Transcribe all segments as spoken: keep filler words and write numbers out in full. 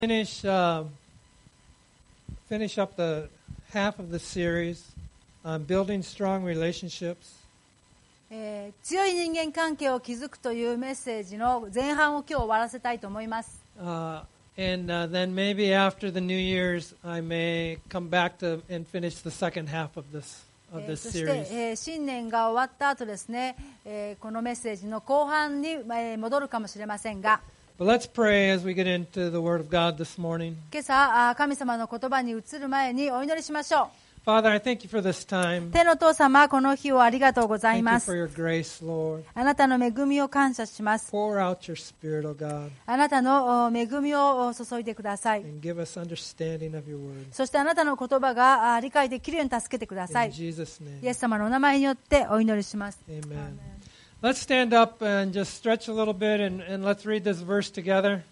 finish uh, finish up the half of the series on building strong relationships. えー、強い人間関係を築くというメッセージの前半を今日終わらせたいと思います。 Uh, and uh, then maybe after the New Year's, I may come back to and finish the second half of this of えー this そして、 series. えー新年が終わった後ですね、えーこのメッセージの後半に、えー戻るかもしれませんが、 But let's pray as we get into the Word of God this morning. 今朝あー神様の言葉に移る前にお祈りしましょう。 Father, I thank you for this time. 天のお父様、この日をありがとうござい Thank ま you す。 for your grace, Lord. あなたの恵みを感謝します。 Pour out your Spirit, O God, あなたのお恵みをお注いでください。 and give us understanding of your Word. そしてあなたの言葉があ理解できるように助けてくださ In い。 Jesus' イエ name, ス様のお名前によってお祈りします。 amen. Let's stand up and just stretch a little bit, and, and let's read this verse together.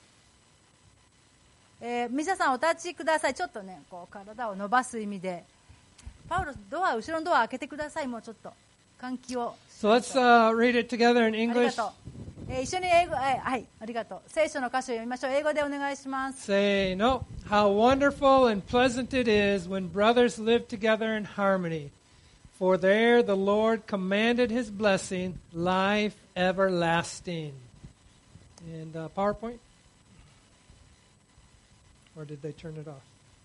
えー皆さんお立ちください。ちょっとね、こう体を伸ばす意味で。パウロ、ドア、後ろのドア開けてください。もうちょっと換気を。 So let's uh, read it together in ありが English. とう。えー一緒に英語、えーはい、ありがとう。聖書の箇所を読みましょう。英語でお願いします。 Say, no, how wonderful and pleasant it is when brothers live together in harmony. For there the Lord commanded his blessing, life everlasting. And uh, PowerPoint? Or did they turn it off?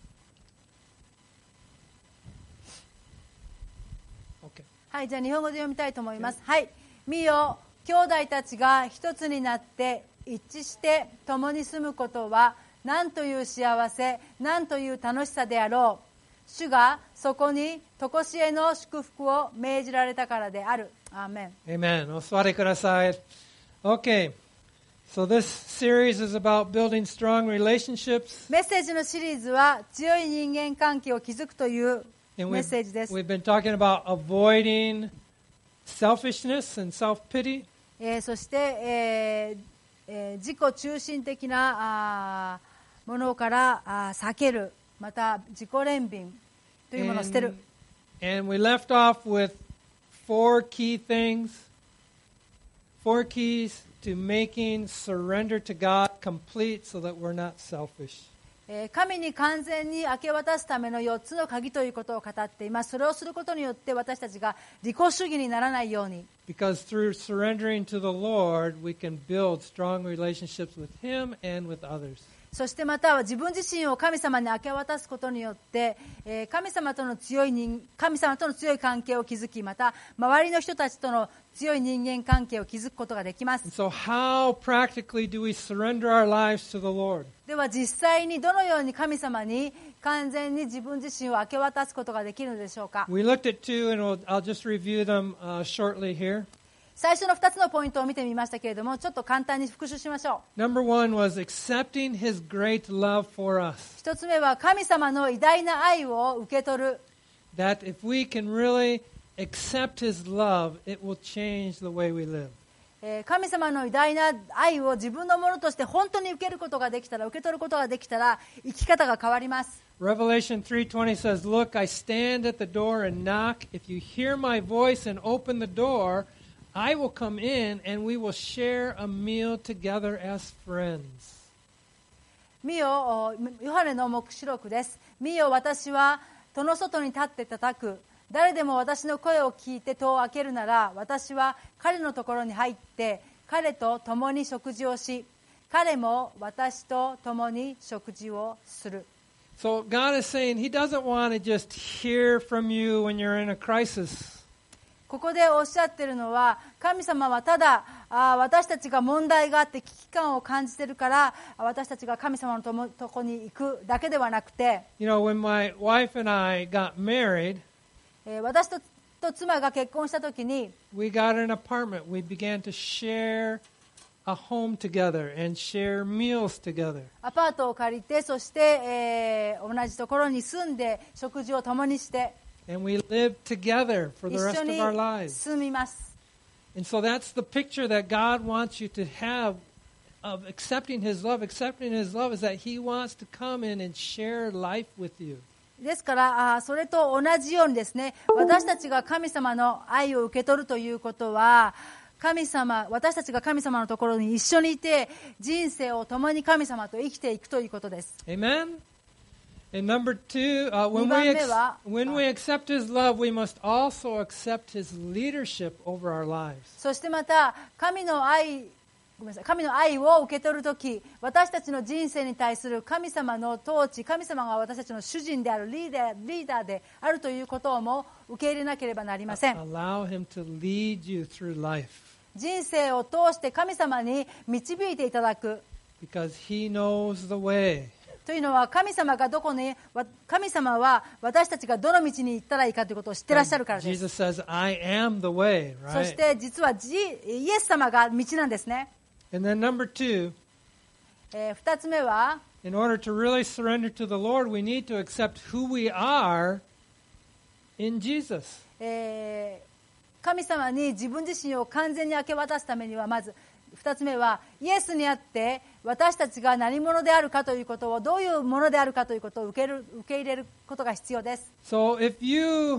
Okay. はい、じゃあ日本語で読みたいと思います。はい、見よ、兄弟たちが一つになって一致して共に住むことは何という幸せ、何という楽しさであろう。主がそこに常しえの祝福を命じられたからである。アーメン。 Amen. お座りください. Okay. So this series is about building strong relationships. メッセージのシリーズは強い人間関係を築くという And メッ we've, セージです we've been talking about avoiding selfishness and self-pity. えーそして、えーえー自己中心的なあーものからあー避ける、また自己憐憫というものを捨てる。 And, and we left off with four key things, four keys to making surrender to God complete so that we're not selfish. えー神に完全に明け渡すためのよっつの鍵ということを語っています。それをすることによって私たちが利己主義にならないように、 Because through surrendering to the Lord, we can build strong relationships with Him and with others. そしてまたは自分自身を神様に明け渡すことによって、えー神様との強い人神様との強い関係を築き、また周りの人たちとの強い人間関係を築くことができます。 And so how practically do we surrender our lives to the Lord? では実際にどのように神様に完全に自分自身を明け渡すことができるのでしょうか。 We looked at two, and we'll, I'll just review them uh, shortly here. 最初のふたつのポイントを見てみましたけれども、ちょっと簡単に復習しましょう。 Number one was accepting His great love for us. 一つ目は神様の偉大な愛を受け取る。 That if we can really accept His love, it will change the way we live. えー神様の偉大な愛を自分のものとして本当に受けることができたら、受け取ることができたら、生き方が変わります。 Revelation three twenty says, Look, I stand at the door and knock. If you hear my voice and open the door, I will come in and we will share a meal together as friends. 見よ、ヨハネの黙示録です。見よ、私は戸の外に立って叩く。誰でも私の声を聞いて戸を開けるなら、私は彼のところに入って彼と共に食事をし、彼も私と共に食事をする。 So God is saying He doesn't want to just hear from you when you're in a crisis. ここでおっしゃっているのは、神様はただあ私たちが問題があって危機感を感じているから私たちが神様のともとこに行くだけではなくて、 You know, when my wife and I got married, えー私とと妻が結婚したときに、 we got an apartment. We began to share a home together and share meals together. アパートを借りて、そして、えー同じところに住んで食事を共にして And we lived together for the 一 rest 緒 of に our lives. 住みます。 And so that's the picture that God wants you to have of accepting His love. Accepting His love is that He wants to come in and share life with you. ですからあそれと同じようにですね、私たちが神様の愛を受け取るということは、 神様、私たちが神様のところに一緒にいて、人生を共に神様と生きていくということです。 Amen? And number two, uh, when, 二番 we 目 ex- は、 when we accept His love, we must also accept His leadership over our lives. そしてまた、神の愛、ごめんなさい、神の愛を受け取るとき、私たちの人生に対する神様の統治、神様が私たちの主人であるリーダー、リーダーであるということをも受け入れなければなりません。 Allow Him to lead you through life 人生を通して神様に導いていただく because He knows the way. というのは、神様がどこに、わ神様は私たちがどの道に行ったらいいかということを知ってらっしゃるからです。 Jesus says, I am the way, そ right? して実はジイエス様が道なんですね。 And then number two, えー、二つ目は、 in order to really surrender to the Lord, we need to accept who we are in Jesus. えー神様に自分自身を完全に明け渡すためには、まず二つ目はイエスにあって私たちが何者であるかということを、どういうものであるかということを受ける、受け入れることが必要です。 So if you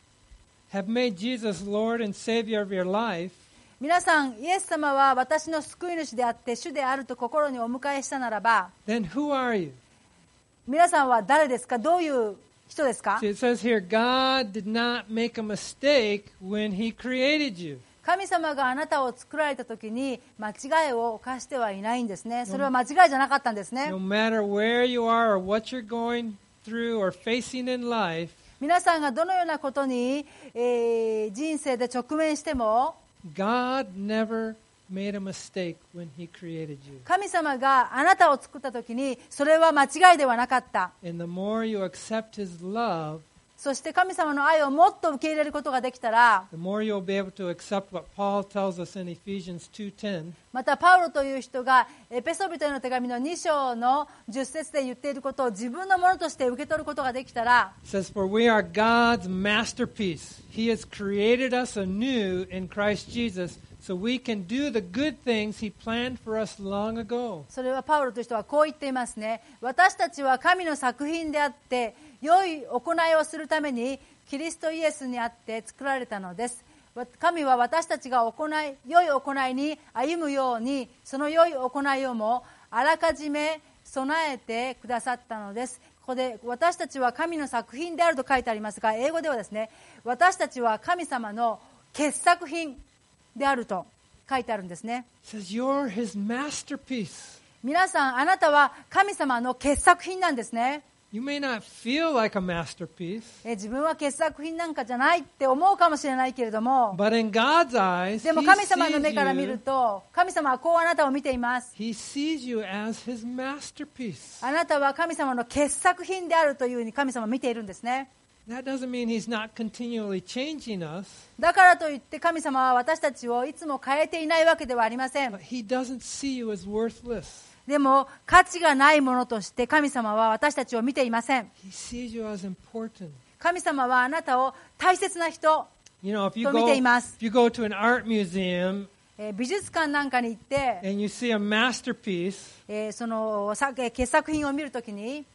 have made Jesus Lord and Savior of your life, 皆さん、イエス様は私の救い主であって主であると心にお迎えしたならば、 then who are you? 皆さんは誰ですか？どういう人ですか？ See, it says here, God did not make a mistake when He created you. 神様があなたを作られた時に間違いを犯してはいないんですね。それは間違いじゃなかったんですね。 No matter where you are or what you're going through or facing in life, 皆さんがどのようなことに、えー人生で直面しても、 God never made a mistake when He created you. 神様があなたを作った時にそれは間違いではなかった。 And the more you accept His love, そして神様の愛をもっと受け入れることができたら、 the more you'll be able to accept what Paul tells us in Ephesians two ten. またパウロという人がエペソビトへの手紙のに章のじゅっ節で言っていることを自分のものとして受け取ることができたら、 It says, For we are God's masterpiece. He has created us anew in Christ Jesus, so we can do the good things He planned for us long ago. それはパウロという人はこう言っていますね。私たちは神の作品であって良い行いをするためにキリストイエスにあって作られたのです。神は私たちが行い良い行いに歩むように、その良い行いをもあらかじめ備えてくださったのです。ここで私たちは神の作品であると書いてありますが、英語ではですね、私たちは神様の傑作品であると書いてあるんですね。 It says, You're His masterpiece. 皆さん、あなたは神様の傑作品なんですね。 You may not feel like a masterpiece, え自分は傑作品なんかじゃないって思うかもしれないけれども、 but in God's eyes, でも He 神様の目から見 sees る you, と、神様はこうあなたを見ています。 He sees you as His masterpiece. あなたは神様の傑作品であるというふうに神様は見ているんですね。 That doesn't mean He's not continually changing us, だからといって神様は私たちをいつも変えていないわけではありません。 but He doesn't see you as worthless. でも価値がないものとして神様は私たちを見ていません。 He sees you as important. 神様はあなたを大切な人、 You know, if you と見 go, ています。 if you go to an art museum えー美術館なんかに行って、 and you see a masterpiece, えーそのさえー傑作品を見るときに、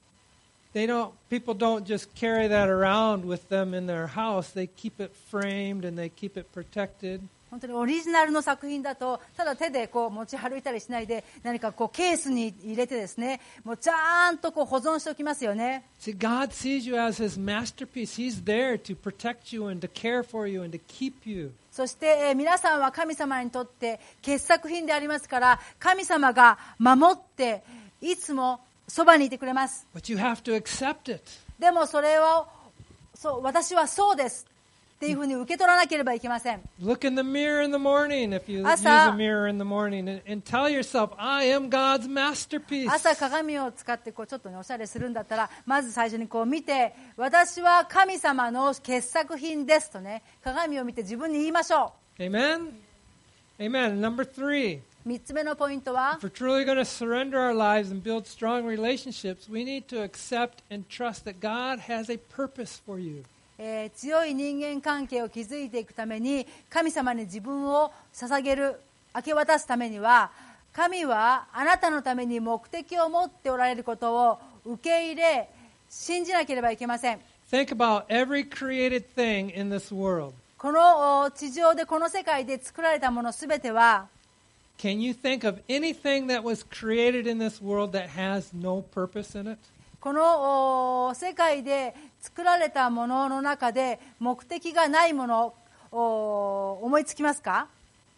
they don't, people don't just carry that around with them in their house. They keep it framed and they keep it protected. 本当にオリジナルの作品だとただ手でこう持ち歩いたりしないで、何かこうケースに入れてですね、もうちゃんとこう保存しておきますよね。 See, God sees you as His masterpiece. He's there to protect you and to care for you and to keep you. そして、えー皆さんは神様にとって傑作品でありますから、神様が守っていつもそばにいてくれます。 But you have to accept it. でもそれをそう私はそうですっていうふうに受け取らなければいけません。 Look in the mirror in the morning if you use 朝 a mirror in the morning and, and tell yourself, I am God's masterpiece. 朝鏡を使ってこうちょっとねおしゃれするんだったら、まず最初にこう見て、私は神様の傑作品ですとね、鏡を見て自分に言いましょ Amen? Amen. Number three, う。三つ目のポイントは、 if we're truly going to surrender our lives and build strong relationships, we need to accept and trust that God has a purpose for you. えー強い人間関係を築いていくために、神様に自分を捧げる、明け渡すためには、神はあなたのために目的を持っておられることを受け入れ、信じなければいけません。 Think about every created thing in this world. このお地上でこの世界で作られたものすべては、 Can you think of anything that was created in this world that has no purpose in it? このお世界で作られたものの中で目的がないものを思いつきますか？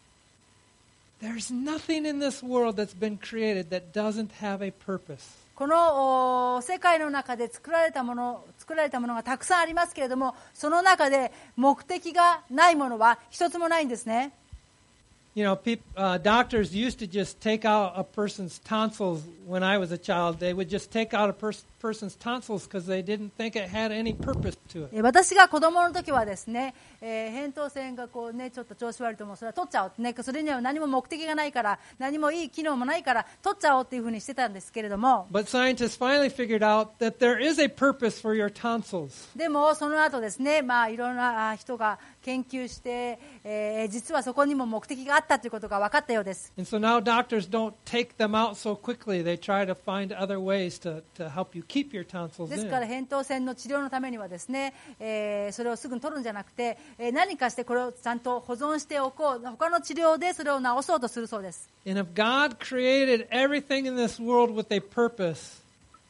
There's nothing in this world that's been created that doesn't have a purpose. このお世界の中で作られたもの、作られたものがたくさんありますけれども、その中で目的がないものは一つもないんですね。 You know, peop, uh, doctors used to just take out a person's tonsils. When I was a child, they would just take out a pers- person's tonsils because they didn't think it had any purpose to it. 私が子供の時はですね、えー、扁桃腺がこうねちょっと調子悪いともそれは取っちゃおう、ね、それには何も目的がないから何もいい機能もないから取っちゃおうっていうふうにしてたんですけれども、 But scientists finally figured out that there is a purpose for your tonsils. でもその後ですね、まあいろんな人が研究して、えー、実はそこにも目的があったということが分かったようです。 And so now doctors don't take them out so quickly. They try to find other ways to, to help you keep your tonsils ですから in. 扁桃腺の治療のためにはですね、えー、それをすぐに取るんじゃなくて、えー、何かしてこれをちゃんと保存しておこう、他の治療でそれを治そうとするそうです。 And if God created everything in this world with a purpose,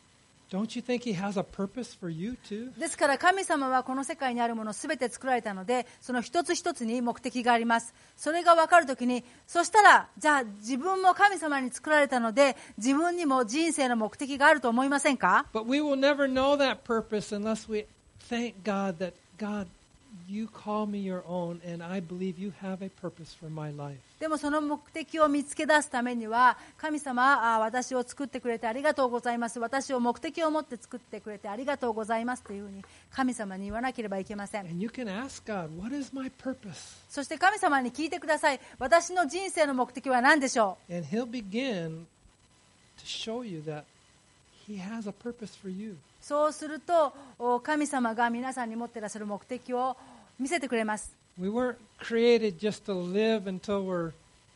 don't you think He has a purpose for you too? ですから神様はこの世界にあるものすべて作られたので、その一つ一つに目的があります。それが分かるときに、そしたらじゃあ自分も神様に作られたので自分にも人生の目的があると思いませんか？ But we will never know that purpose unless we thank God that God, you call me your own and I believe you have a purpose for my life. でもその目的を見つけ出すためには、神様、あ私を作ってくれてありがとうございます、私を目的を持って作ってくれてありがとうございますというふうに神様に言わなければいけません。 And you can ask God, what is my purpose? そして神様に聞いてください。私の人生の目的は何でしょう？ And He'll begin to show you that He has a purpose for you. そうするとお神様が皆さんに持っていらっしゃる目的を見せてくれます。 We weren't created just to live until we're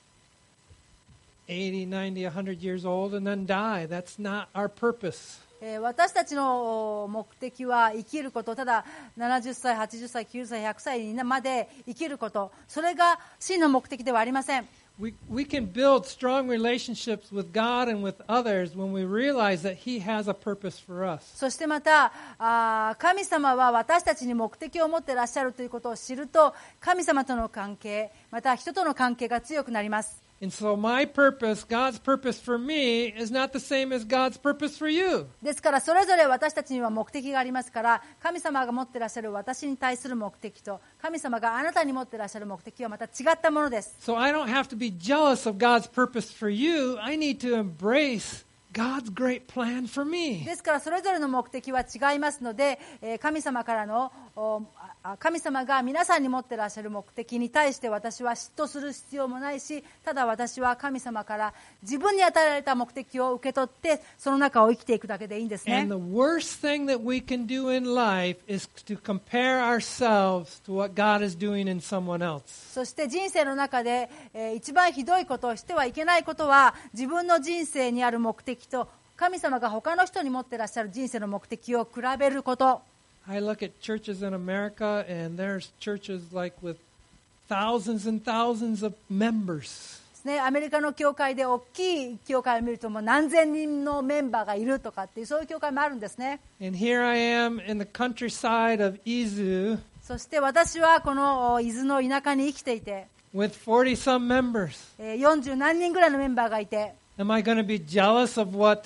eighty, ninety, one hundred years old and then die. That's not our purpose. えー私たちのお目的は生きること、ただななじゅっさい、はちじゅっさい、きゅうじゅっさい、ひゃくさいまで生きること、それが真の目的ではありません。 We, we can build strong relationships with God and with others when we realize that He has a purpose for us. そしてまたあ神様は私たちに目的を持っていらっしゃるということを知ると、神様との関係、また人との関係が強くなります。 And so my purpose, God's purpose for me, is not the same as God's purpose for you. ですからそれぞれ私たちには目的がありますから、神様が持っていらっしゃる私に対する目的と神様があなたに持っていらっしゃる目的はまた違ったものです。 So I don't have to be jealous of God's purpose for you. I need to embrace God's great plan for me. ですからそれぞれの目的は違いますので、えー神様からのおあ神様が皆さんに持っていらっしゃる目的に対して私は嫉妬する必要もないし、ただ私は神様から自分に与えられた目的を受け取ってその中を生きていくだけでいいんですね。 And the worst thing that we can do in life is to compare ourselves to what God is doing in someone else. そして人生の中で、えー一番ひどいことをしてはいけないことは、自分の人生にある目的と神様が他の人に持っていらっしゃる人生の目的を比べること。 I look at churches in America, and there's churches like with thousands and thousands of members. ですね、アメリカの教会で大きい教会を見るともう何千人のメンバーがいるとかっていうそういう教会もあるんですね。 And here I am in the countryside of Izu そして私はこの伊豆の田舎に生きていて、 with forty some members. えーよんじゅう何人ぐらいのメンバーがいて、 Am I going to be jealous of what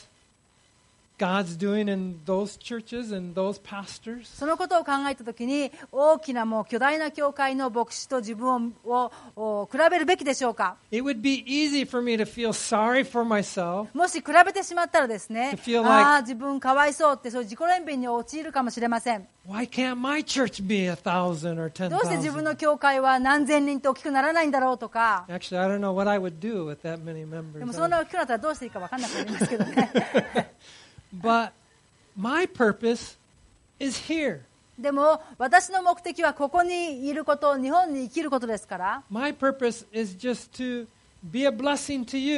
God's doing in those churches and those pastors? そのことを考えたときに大きなもう巨大な教会の牧師と自分をを比べるべきでしょうか。 It would be easy for me to feel sorry for myself. もし比べてしまったらですね、 To feel like- ああ自分かわいそうってそういう自己憐憫に陥るかもしれません。 Why can't my church be a thousand or ten どうして自分 thousand? の教会は何千人と大きくならないんだろうとか、 Actually, I don't know what I would do with that many で members. もそんな大きくなったらどうしていいか分かんなくなりますけどね。 But my purpose is here. でも私の目的はここにいること、日本に生きることですから、 My purpose is just to be a blessing to you.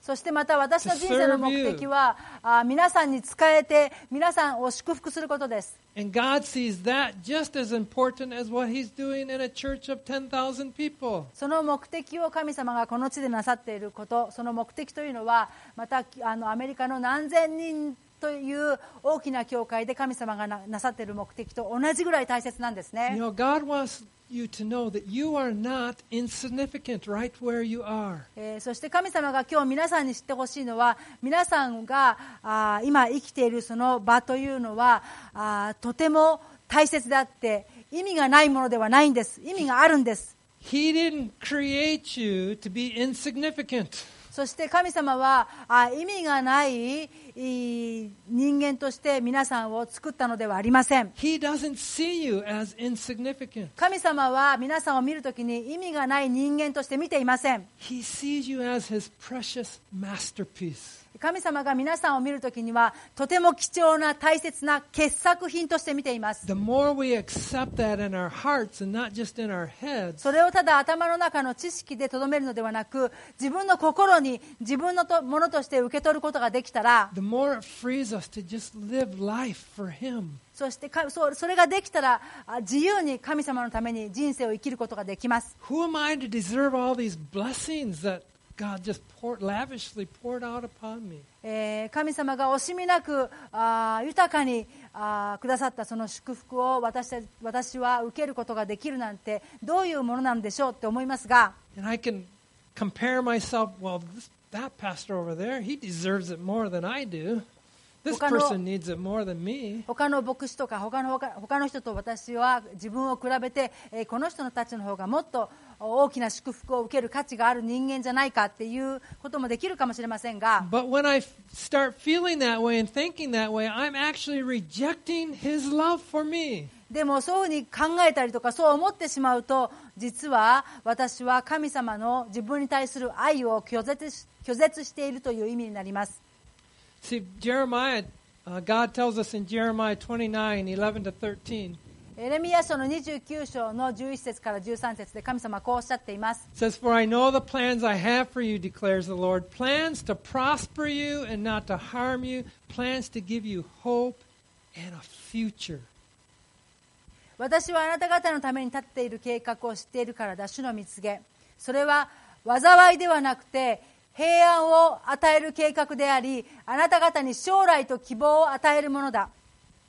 そしてまた私の人生の目的はあ皆さんに仕えて皆さんを祝福することです。 And God sees that just as important as what He's doing in a church of ten thousand people. その目的を神様がこの地でなさっていること、その目的というのはまたあのアメリカの何千人という大きな教会で神様が な, なさっている目的と同じぐらい大切なんですね。 You know, God wants you to know that you are not insignificant right where you are. えー、そして神様が今日皆さんに知ってほしいのは、皆さんがあ今生きているその場というのはあとても大切であって意味がないものではないんです。意味があるんです。 He didn't create you to be insignificant. そして神様はあ意味がない人間として皆さんを作ったのではありません。 He doesn't see you as insignificant. 神様は皆さんを見るときに意味がない人間として見ていません。 He sees you as His precious masterpiece. 神様が皆さんを見るときにはとても貴重な大切な傑作品として見ています。 The more we accept that in our hearts and not just in our heads, それをただ頭の中の知識でとどめるのではなく、自分の心に自分のとものとして受け取ることができたら、 the more it frees us to just live life for Him. そしてか そ, それができたらあ自由に神様のために人生を生きることができます。 Who am I to deserve all these blessings that God just poured, lavishly poured out upon me? えー神様が惜しみなくあ豊かにあくださったその祝福を 私, た私は受けることができるなんてどういうものなんでしょうって思いますが、 And I can compare myself, well, this, that pastor over there, he deserves it more than I do. This 他の person needs it more than me. 他の牧師とか他の他他の人と私は自分を比べて、えーこの人のたちの方がもっと大きな祝福を受ける価値がある人間じゃないかっていうこともできるかもしれませんが、 But when I f- start feeling that way and thinking that way, I'm actually rejecting His love for me. でもそういうふうに考えたりとかそう思ってしまうと、実は私は神様の自分に対する愛を拒絶し、拒絶しているという意味になります。 See, Jeremiah, uh, God tells us in Jeremiah twenty-nine, eleven to thirteen, エレミヤ書のにじゅうきゅう章のじゅういっ節からじゅうさん節で神様はこうおっしゃっています。 it says, For I know the plans I have for you, declares the Lord, plans to prosper you and not to harm you, plans to give you hope and a future. 私はあなた方のために立っている計画を知っているからだ、主の御告げ。それは災いではなくて平安を与える計画であり、あなた方に将来と希望を与えるものだ。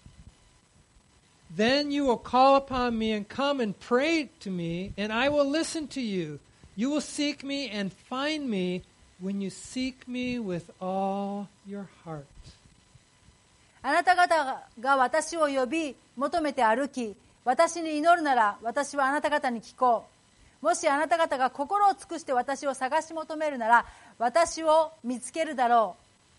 Then you will call upon me and come and pray to me, and I will listen to you. You will seek me and find me when you seek me with all your heart. あなた方が私を呼び求めて歩き、私に祈るなら私はあなた方に聞こう。もしあなた方が心を尽くして私を探し求めるなら私を見つけるだろ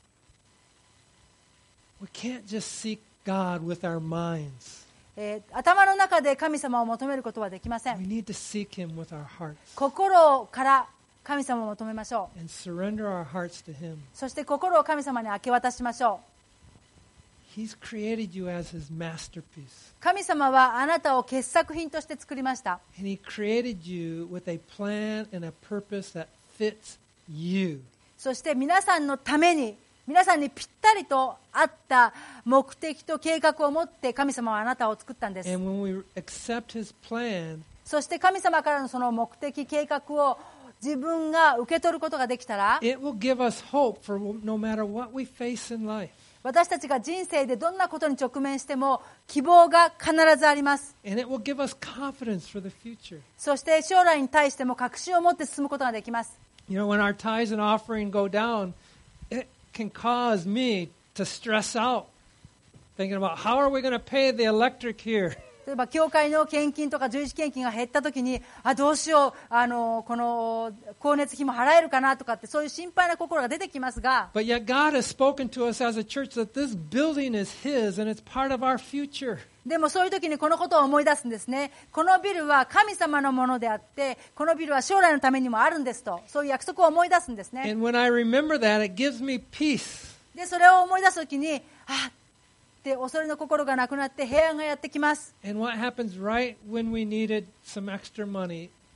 We can't just seek God with our minds. う。えー頭の中で神様を求めることはできませ We ん。 need to seek Him with our hearts 心から神様を求めましょう。 and surrender our hearts to Him. そして心を神様に明け渡しましょう。 He's created you as His masterpiece. 神様はあなたを傑作品として作りました。 And He created you with a plan and a purpose that fits you. そして皆さんのために、皆さんにぴったりと合った目的と計画を持って神様はあなたを作ったんです。 And when we accept His plan, そして神様からのその目的計画を自分が受け取ることができたら、 it will give us hope for no matter what we face in life. 私たちが人生でどんなことに直面しても希望が必ずあります。 And it will give us confidence for the future. そして将来に対しても確信を持って進むことができます。 You know, when our tithes and offering go down, it can cause me to stress out, thinking about how are we going to pay the electric here? 例えば教会の献金とか十字献金が減ったときに、あどうしよう、あのこの光熱費も払えるかなとかってそういう心配な心が出てきますが、 But yet God has spoken to us as a church that this building is His and it's part of our future. でもそういう時にこのことを思い出すんですね。このビルは神様のものであって、このビルは将来のためにもあるんですと、そういう約束を思い出すんですね。 And when I remember that, it gives me peace. でそれを思い出す時に、あって恐れの心がなくなって平安がやってきます。 And what happens right when we needed some extra money?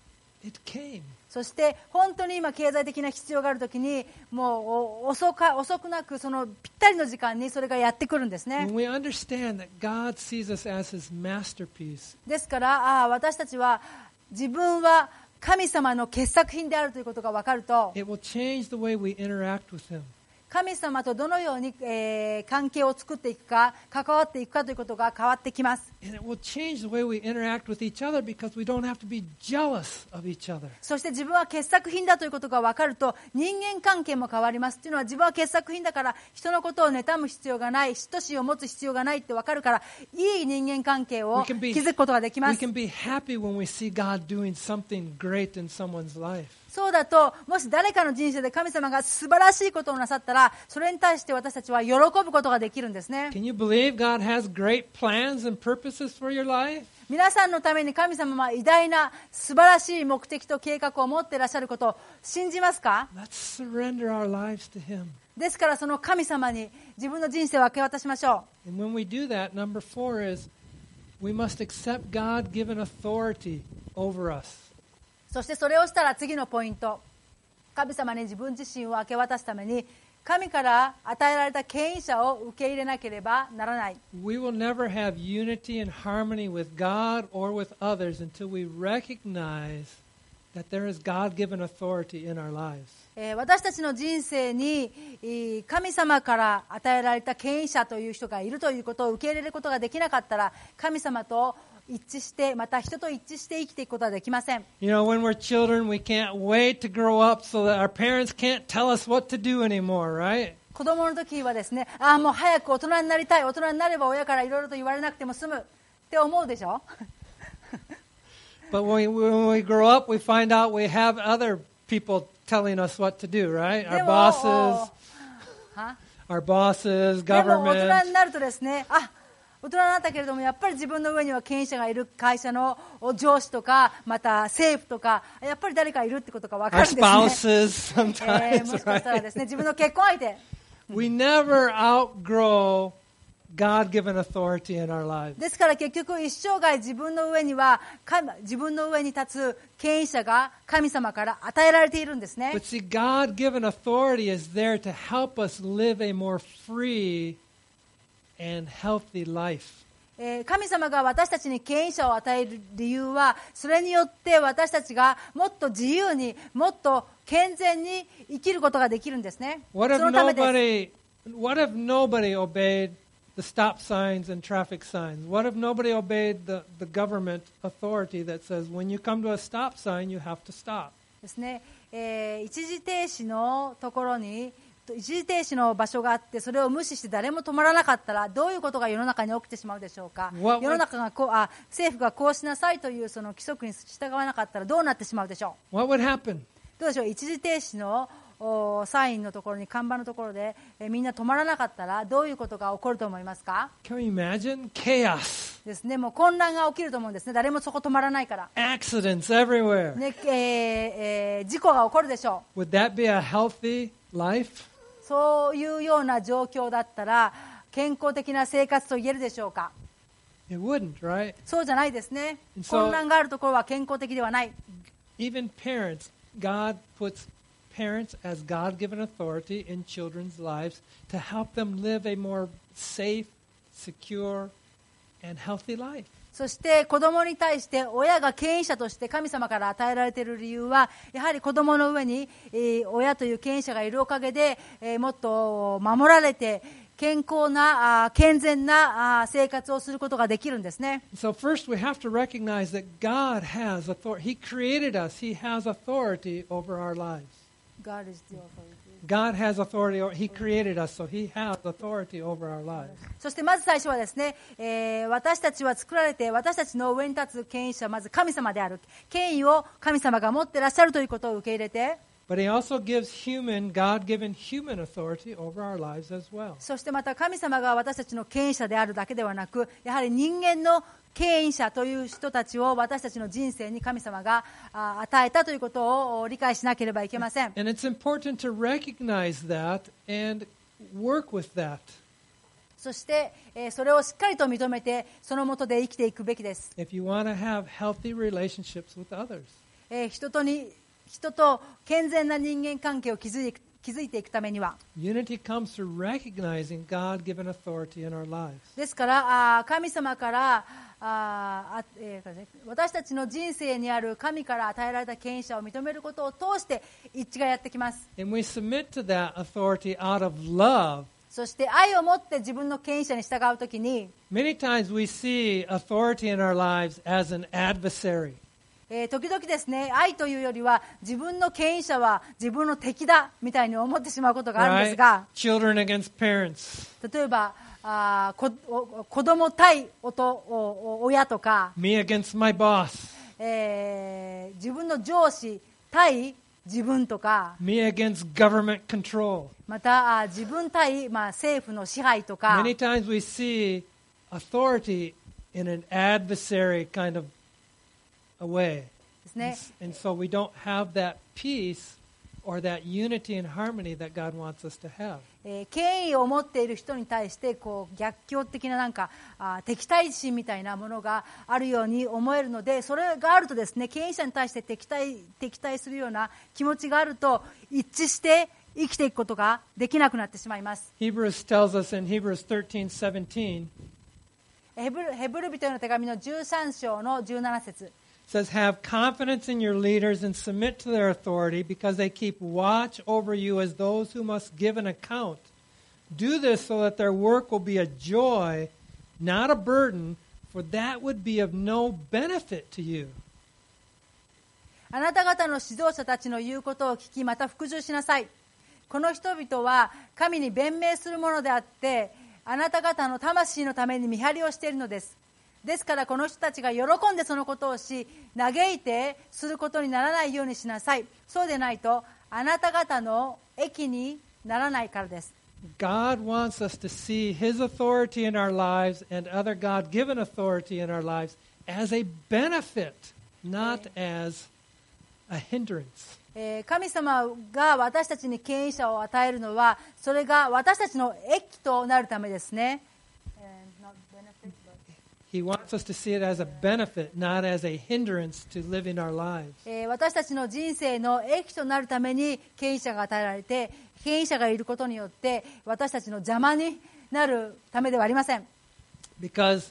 it came. そして本当に今経済的な必要があるときにもう遅か遅くなくそのぴったりの時間にそれがやってくるんですね。 When we understand that God sees us as His masterpiece, ですからあ私たちは自分は神様の傑作品であるということが分かると、 it will change the way we interact with Him. 神様とどのように、えー、関係を作っていくか関わっていくかということが変わってきます。 And it will change the way we interact with each other because we don't have to be jealous of each other. そして自分は傑作品だということが分かると人間関係も変わります。というのは自分は傑作品だから人のことを妬む必要がない、嫉妬心を持つ必要がないって分かるからいい人間関係を We can be- 築くことができま We す。 can be happy when we see God doing something great in someone's life. そうだともし誰かの人生で神様が素晴らしいことをなさったらそれに対して私たちは喜ぶことができるんですね。 Can you believe God has great plans and purposes for your life? 皆さんのために神様は偉大な素晴らしい目的と計画を持っていらっしゃることを信じますか？ Let's surrender our lives to Him. ですからその神様に自分の人生を明け渡しましょ And when we do that, number four is we must accept God-given authority over us. う。そしてそれをしたら次のポイント、神様に自分自身を明け渡すために神から与えられた権威者を受け入れなければならない。 We will never have unity and harmony with God or with others until we recognize that there is God-given authority in our lives. えー私たちの人生にえー神様から与えられた権威者という人がいるということを受け入れることができなかったら神様と一致してまた人と一致して生きていくことはできません。 You know, when we're children, we can't wait to grow up so that our parents can't tell us what to do anymore, right? 子供の時はですね、ああもう早く大人になりたい、大人になれば親からいろいろと言われなくても済むって思うでしょ。 But when we, when we grow up, we find out we have other people telling us what to do, right? で Our も bosses, は our bosses, でも大人 government. になるとですね、あ大人になったけれどもやっぱり自分の上には権威者がいる、会社の上司とかまた政府とかやっぱり誰かいるってことが分か Our るんですね。 spouses えー、も sometimes, しかしたら right? ですね、自分の結婚相手 We never outgrow God-given authority in our lives. ですから結局一生涯自分の上には神自分の上に立つ権威者が神様から与えられているんですね。 But see, God-given authority is there to help us live a more free and healthy life. えー神様が私たちに権威者を与える理由はそれによって私たちがもっと自由にもっと健全に生きることができるんですね。 What if そのためです。 nobody, what if nobody obeyed the stop signs and traffic signs? What if nobody obeyed the, the government authority that says when you come to a stop sign, you have to stop? ですね、えー一時停止のところに一時停止の場所があってそれを無視して誰も止まらなかったらどういうことが世の中に起きてしまうでしょうか。 What would- 世の中がこうあ政府がこうしなさいというその規則に従わなかったらどうなってしまうでしょ What would happen? う。どうでしょう。一時停止のおサインのところに看板のところで、えーみんな止まらなかったらどういうことが起こると思いますか。 Can you imagine? Chaos, ですね、もう混乱が起きると思うんですね。誰もそこ止まらないから、 accidents everywhere. ねえーえー事故が起こるでしょう。 Would that be a healthy life? そういうような状況だったら健康的な生活と言えるでしょうか。 It wouldn't, right? そうじゃないですね。 そう混乱があるところは健康的ではない。 Even parents, God puts parents as God-given authority in children's lives to help them live a more safe, secure, and healthy life. そして子供に対して親が権威者として神様から与えられている理由はやはり子供の上に、えー親という権威者がいるおかげで、えーもっと守られて健康なあー健全なあー生活をすることができるんですね。 So first we have to recognize that God has authority. He created us. He has authority over our lives. God is the authority. God has authority. Over, he created us, so He has authority over our lives. そしてまず最初はですね、えー私たちは作られて私たちの上に立つ権威者まず神様である権威を神様が持っていらっしゃるということを受け入れて But He also gives human, God-given human authority over our lives as well. そしてまた神様が私たちの権威者であるだけではなくやはり人間の権威者という人たちを私たちの人生に神様があ与えたということを理解しなければいけません。 And it's important to recognize that and work with that. そして、えーそれをしっかりと認めてその下で生きていくべきです。 If you want to have healthy relationships with others. えー、人とに人と健全な人間関係を築いて築いていくためには、 Unity comes through recognizing God-given authority in our lives. ですからあ神様からああ、えー、私たちの人生にある神から与えられた権威者を認めることを通して一致がやってきます。 And we submit to that authority out of love. そして愛を持って自分の権威者に従うときに、 Many times we see authority in our lives as an adversary. えー、時々ですね、愛というよりは自分の権威者は自分の敵だみたいに思ってしまうことがあるんです Right? が、 Children against parents. 例えばあこお子供対おとおお親とか、 Me against my boss. えー自分の上司対自分とか、 Me against government control. またあ自分対、まあ、政府の支配とか、 Many times we see authority in an adversary kind of a way. ですね。 And so we don't have that peace or that unity and harmony that God wants us to have. えー権威を持っている人に対してこう逆境的ななんかあ敵対心みたいなものがあるように思えるので、それがあるとですね、権威者に対して敵対敵対するような気持ちがあると一致して生きていくことができなくなってしまいます。 Hebrews tells us in Hebrews thirteen seventeen, ヘブルヘブル人への手紙のじゅうさん章のじゅうなな節、 says, have confidence in your leaders and submit to their authority because they keep watch over you as those who must give an account. Do this so that their work will be a joy, not a burden, for that would be of no benefit to you. あなた方の指導者たちの言うことを聞き、また服従しなさい。この人々は神に弁明するものであって、あなた方の魂のために見張りをしているのです。ですからこの人たちが喜んでそのことをし、嘆いてすることにならないようにしなさい。そうでないとあなた方の益にならないからです。 God wants us to see His authority in our lives and other God-given authority in our lives as a benefit, not as a hindrance. えー神様が私たちに権威者を与えるのは、それが私たちの益となるためですね。 He wants us to see it as a benefit, not as a hindrance to living our lives. えー私たちの人生の益となるために権威者が与えられて、権威者がいることによって私たちの邪魔になるためではありません。 Because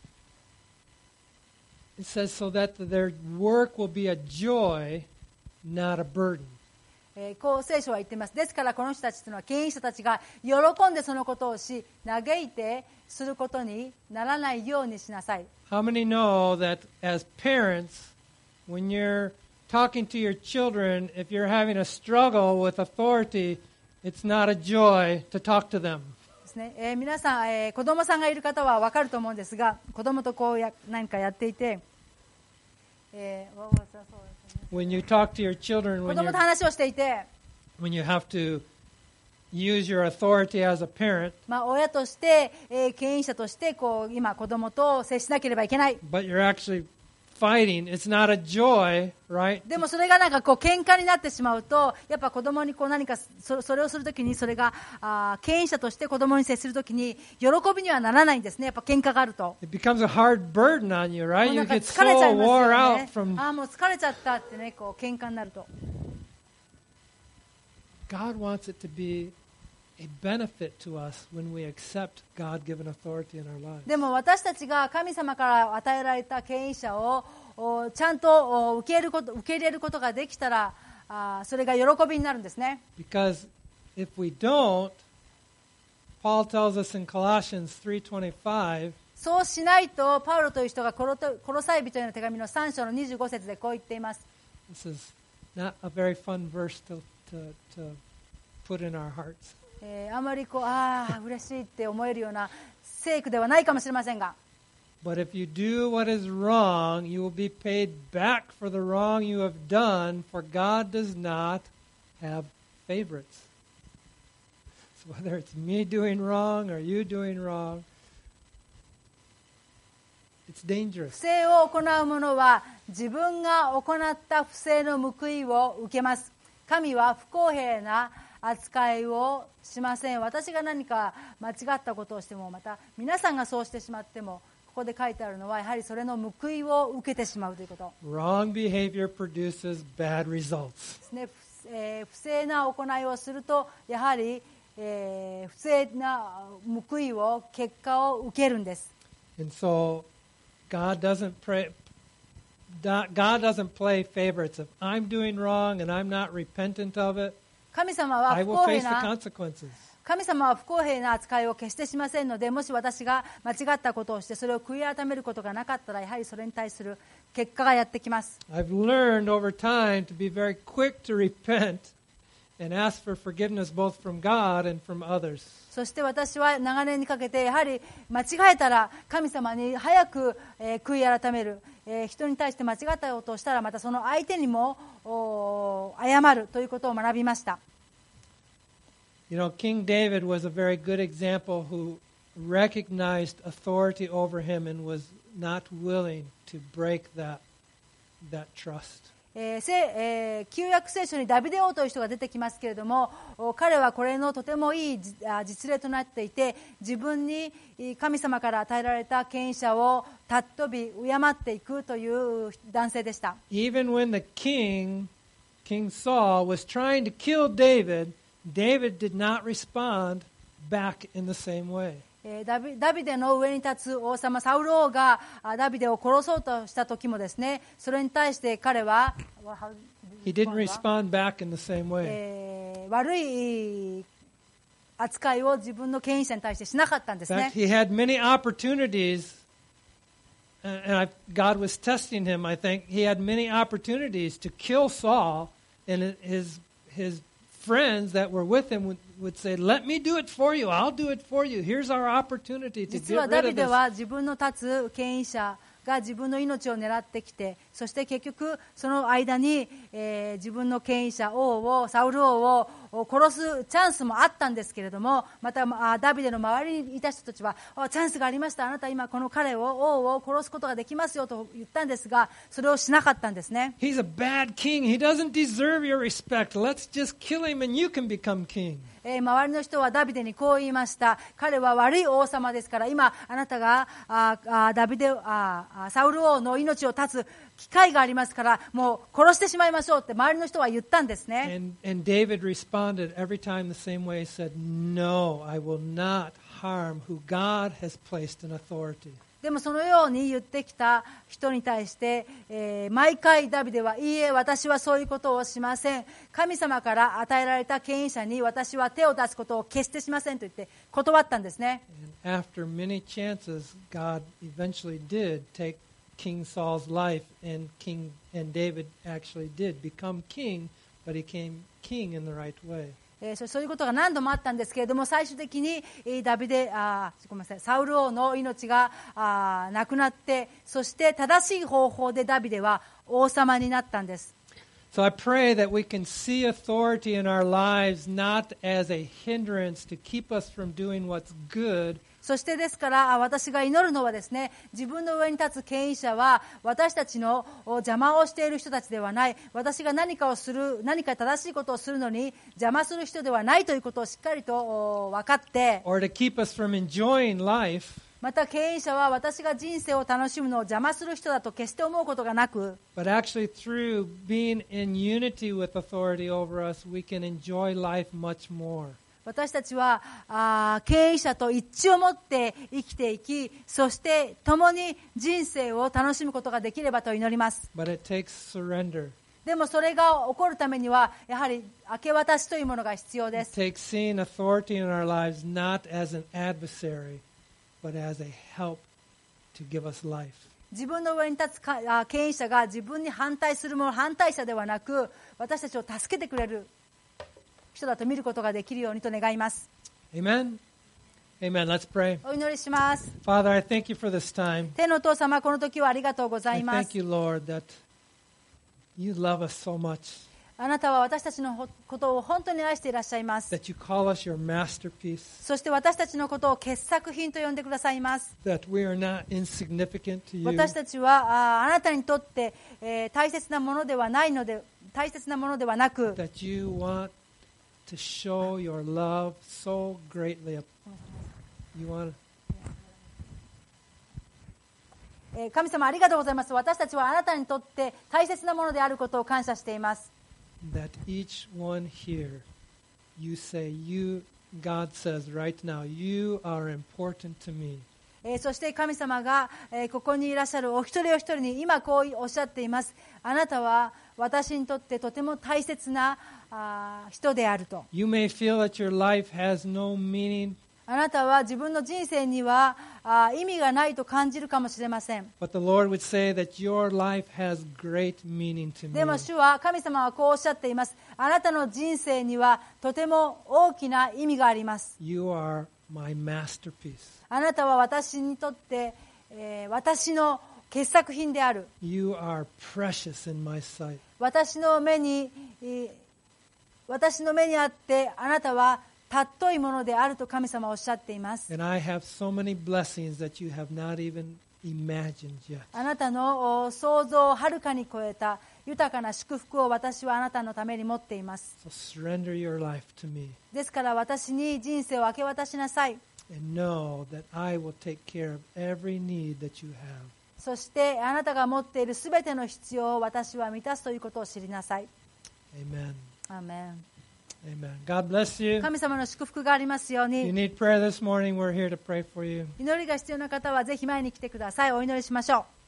it says so that their work will be a joy, not a burden. えーこう聖書は言っています。ですからこの人たちというのは権威者たちが喜んでそのことをし、嘆いてすることにならないようにしなさい。 How many know that as parents, when you're talking to your children, if you're having a struggle with authority, it's not a joy to talk to them. ですね。えー皆さん、えー子供さんがいる方は分かると思うんですが、子供とこうや何かやっていて、えー what was that? そうですね。 When you talk to your children, 子 when 供 you're と話をしていて、 when you have to use your authority as a parent, まあ、親として、えー権威者としてこう今子供と接しなければいけない。 but you're actually fighting, it's not a joy, right? でもそれがなんかこう喧嘩になってしまうと、やっぱ子供にこう何か そ, それをするときに、それがあー権威者として子供に接するときに喜びにはならないんですね。やっぱ喧嘩があると。 It becomes a hard burden on you, も right? うな You んか get 疲れちゃい so ます wore よ out ね。 from ああもう疲れちゃったってね、こう喧嘩になると。 God wants it to be a benefit to us when we accept God-given authority in our lives. でも私たちが神様から与えられた権威者をおちゃんとお受け入れること、受け入れることができたら、あーそれが喜びになるんですね。 Because if we don't, Paul tells us in Colossians three twenty-five, そうしないと、パウロという人がコロトコロサイ人への手紙のさん章のにじゅうご節でこう言っています。 this is not a very fun verse to, to, to put in our hearts. えーあまりこうああ嬉しいって思えるような聖句ではないかもしれませんが、 But if you do what is wrong, you will be paid back for the wrong you have done, for God does not have favorites. So whether it's me doing wrong or you doing wrong, it's 不 dangerous. 正を行う者は自分が行った不正の報いを受けます。神は不公平な扱いをしません。私が何か間違ったことをしても、また皆さんがそうしてしまっても、 こで書いてあるのはやはりそれの報いを受けてしまうということ Wrong behavior produces bad results. ですね、えー不正な行いをするとやはり、えー不正な報いを結果を受けるんです。 And so God doesn't pray God doesn't play favorites. If I'm doing wrong and I'm not repentant of it, 神様は I 不 will 公 face 平 the な consequences. 神様は不公平な扱いを決してしませんので、もし私が間違ったことをしてそれを悔い改めることがなかったらやはりそれに対する結果がやってきます。 I've learned over time to be very quick to repent and ask for forgiveness both from God and from others. そして私は長年にかけてやはり間違えたら神様に早く、えー悔い改める、えー人に対して間違ったことをしたらまたその相手にもお謝るということを学びました。 You know, King David was a very good example who recognized authority over him and was not willing to break that, that trust. えーせえー旧約聖書にダビデ王という人が出てきますけれども、お彼はこれのとてもいいじあ実例となっていて、自分にい神様から与えられた権威者を尊び敬っていくという男性でした。 Even when the king, King Saul, was trying to kill David, David did not respond back in the same way. えーダビダビデの上に立つ王様サウル王があダビデを殺そうとした時もですね、それに対して彼は He didn't respond back in the same way. えー悪い扱いを自分の権威者に対してしなかったんです In ね fact,。he had many opportunities, and and I, God was testing him, I think. He had many opportunities to kill Saul, and his, his friends that were with him would, would say, let me do it for you, I'll do it for you. Here's our opportunity to 実 get はダ rid ビ of デ this. は自分の立つ権威者が自分の命を狙ってきて、そして結局その間に、えー自分の権威者王をサウル王を殺すチャンスもあったんですけれども、またあダビデの周りにいた人たちはあチャンスがありました、あなた今この彼を王を殺すことができますよと言ったんですが、それをしなかったんですね。 He's a bad king. He doesn't deserve your respect. Let's just kill him and you can become king. えー周りの人はダビデにこう言いました。彼は悪い王様ですから、今あなたがああダビデああサウル王の命を絶つ機会がありますから、もう殺してしまいましょうって周りの人は言ったんですね。 And, and David responded every time the same way. He said, no, I will not harm who God has placed in authority. でもそのように言ってきた人に対して、えー毎回ダビデはいいえ、私はそういうことをしません、神様から与えられた権威者に私は手を出すことを決してしませんと言って断ったんですね。 And after many chances, God eventually did take King Saul's life, and King and David actually did become king, but he became king in the right way. えーそそういうことが何度もあったんですけれども、最終的にえーダビデあーごめんなさいサウル王の命があーなくなって、そして正しい方法でダビデは王様になったんです。 So I pray that we can see authority in our lives not as a hindrance to keep us from doing what's good, そしてですからあ私が祈るのはですね、自分の上に立つ権威者は私たちのお邪魔をしている人たちではない、私が何かをする何か正しいことをするのに邪魔する人ではないということをしっかりとお分かって、 or to keep us from enjoying life, また権威者は私が人生を楽しむのを邪魔する人だと決して思うことがなく、 but actually through being in unity with authority over us, we can enjoy life much more. 私たちはあ権威者と一致を持って生きていき、そして共に人生を楽しむことができればと祈ります。 But it takes surrender. でもそれが起こるためにはやはり明け渡しというものが必要で It す。 takes seeing authority in our lives not as an adversary, but as a help to give us life. 自分の上に立つかあ権威者が自分に反対するもの、反対者ではなく私たちを助けてくれる人だと見ることができるようにと願います。 Amen? Amen. Let's pray. お祈りします。 Father, I thank you for this time. 天のお父様、この時はありがとうござ I いま thank す。 you, Lord, that you love us so much, あなたは私たちのことを本当に愛していらっしゃいます。 that you call us your masterpiece, そして私たちのことを傑作品と呼んでくださいます。 that we are not insignificant to you, 私たちは あ, あなたにとって、えー大切なものではないので、大切なものではなく、 that you want to show your love so greatly. You want えー神様ありがとうございます。私たちはあなたにとって大切なものであることを感謝しています。 That each one here, you say, you, God says right now, you are important to me. えーそして神様が、えーここにいらっしゃるお一人お一人に今こうおっしゃっています。あなたは私にとってとても大切なあー人であると。 You may feel that your life has no meaning, あなたは自分の人生にはあー意味がないと感じるかもしれません。 but the Lord would say that your life has great meaning to でも me. 主は神様はこうおっしゃっています。あなたの人生にはとても大きな意味があります。 You are my masterpiece. あなたは私にとって、えー私の傑作品である。 You are precious in my sight. 私の目に、えー私の目にあってあなたは尊いものであると神様はおっしゃっています。 And I have so many blessings that you have not even imagined yet. あなたのお想像をはるかに超えた豊かな祝福を私はあなたのために持っています。 So surrender your life to me ですから私に人生を明け渡しなさい。 and know that I will take care of every need that you have. そしてあなたが持っているすべての必要を私は満たすということを知りなさい。 Amen. アーメン。 Amen. God bless you. 神様の祝福がありますよう You に。 need prayer this morning. We're here to pray for you. 祈りが必要な方はぜひ前に来てください。お祈りしましょう。